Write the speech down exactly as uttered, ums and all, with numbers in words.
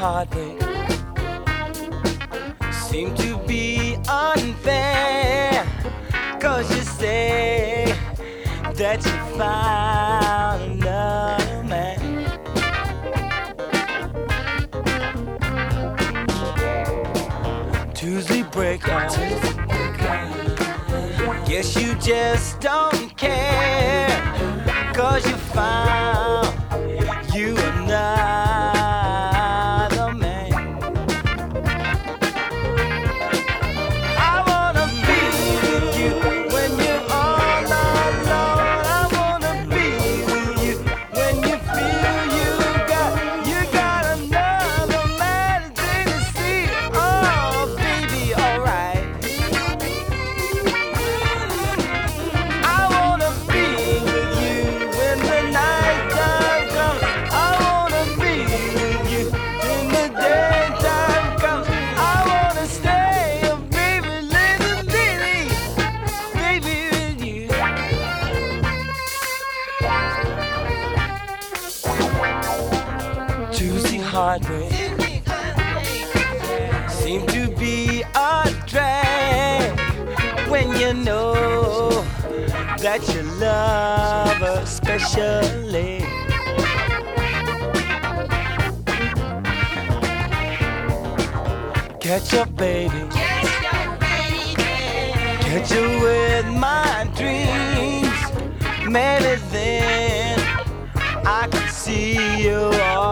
heartbreak seem to be unfair, 'cause you say that you found another man. Tuesday break out, guess you just don't care, 'cause you found you another man. I wanna be with you when you're all alone. I wanna be with you when you feel you got you got another man to see. Oh baby, alright. I wanna be with you when the night time comes. I wanna be with you when the daytime comes. I wanna stay, oh baby, little baby, baby with you. Tuesday heartbreak seem to be a drag when you know that you love her especially. Catch up, baby. Catch you with my dreams. Maybe then I can see you all